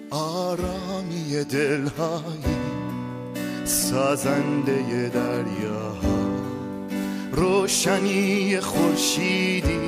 آرامی دلهایی سازنده دریاها، روشنی خورشیدی،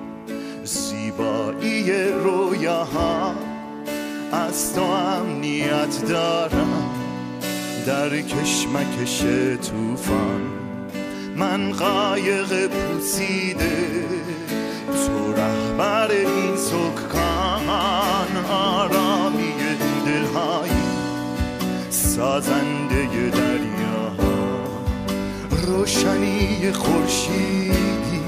زیبایی رویاها. از تو امنیت دارم در کشمکش طوفان، من قایق پوسیده، تو رهبر این سکان. آرامی دلهایی سازنده دریاها، روشنی خورشیدی،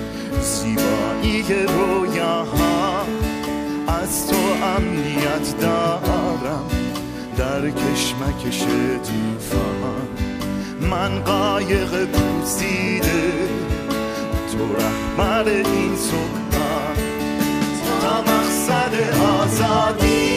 زیبایی رویاها. از تو امنیت دارم در کشمکش طوفان، من قایق پوسیده، تو رهبر این سکان. تا مقصد آزادی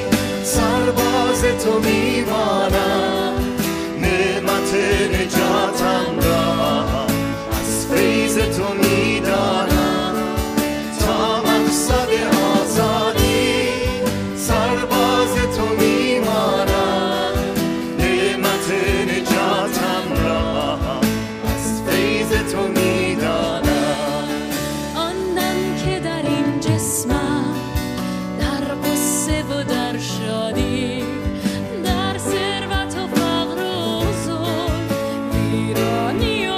سرباز تو میمانم، نعمت نجاتم را از فیض تو میدانم. تا مقصد آزادی سرباز تو میمانم، نعمت نجاتم را از فیض تو میدانم. آن دم که در این جسمم، در قصه و در شادی، در ثروت و فقر و ظلم، ویرانی و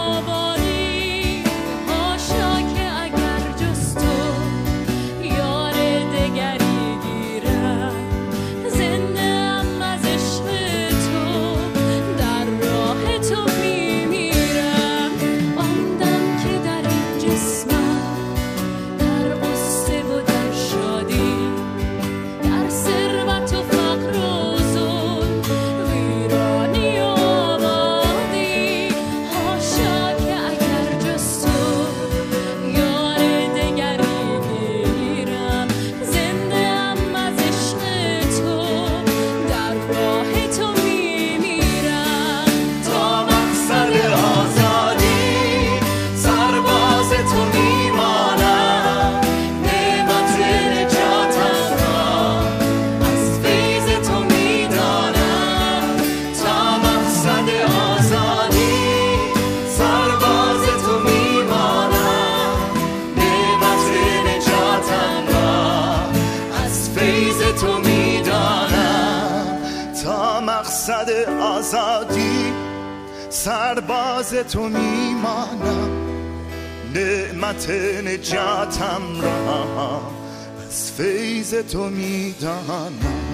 آبادی، حاشا که اگر جز تو یار دگری گیرم، زنده ام از عشق تو، در راه تو میمیرم. آن دم که در این جسمم، در قصه و در شادی، در ثروت و فقر و ظلم، ویرانی و آبادی، حاشا که اگر جز تو یار دگری گیرم، زنده ام از عشق تو، در راه تو میمیرم. تا مقصد آزادی سرباز تو میمانم، نعمت نجاتم را از فیض تو میدانم. تا مقصد آزادی سرباز تو میمانم، نعمت نجاتم را از فیض تو میدانم. تا مقصد آزادی سرباز تو میمانم، نعمت نجاتم را از فیض تو میدانم.